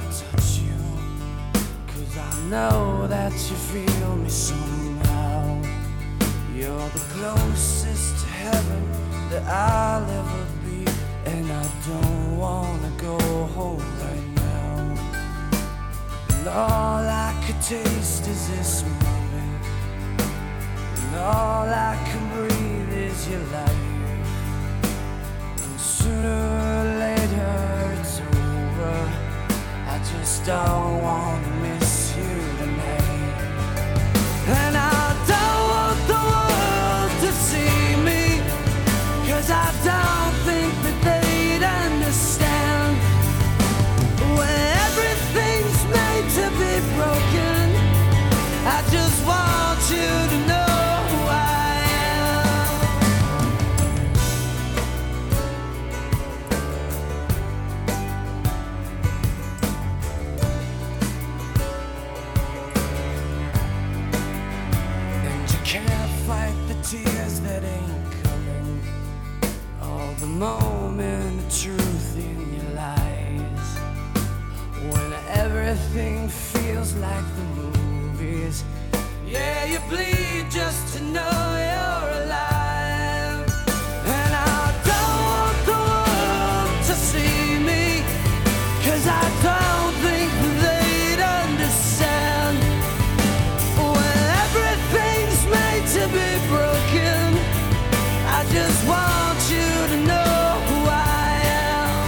touch you, 'cause I know that you feel me somehow. You're the closest to heaven that I'll ever be, and I don't wanna go home right now. And all I could taste is this moment, and all I can breathe is your life. And sooner or later it's over, I just don't wanna miss you tonight. And I don't want the world to see me, 'cause I don't think that they'd understand. When everything's made to be broken, I just want you to know who I am. And you can't fight the tears that ain't coming, all the moment of truth in your lies. When everything feels like the movies, yeah, you bleed just to know you're alive. And I don't want the world to see me, 'cause I don't think they'd understand. When everything's made to be broken, I just want you to know who I am.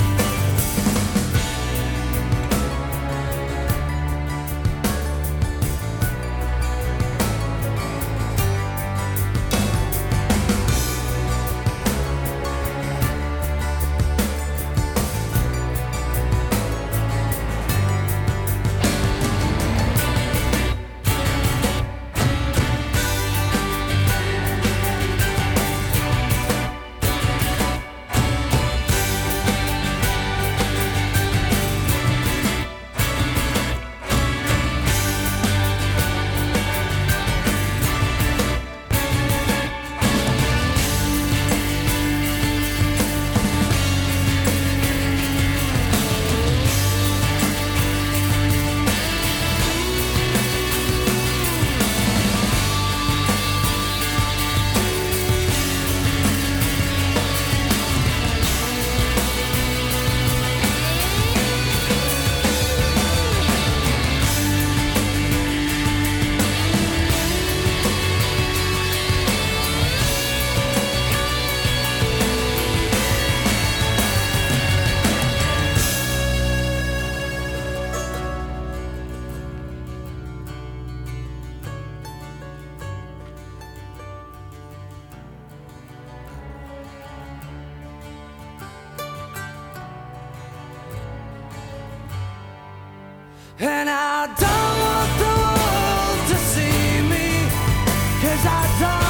And I don't want the world to see me, 'cause I don't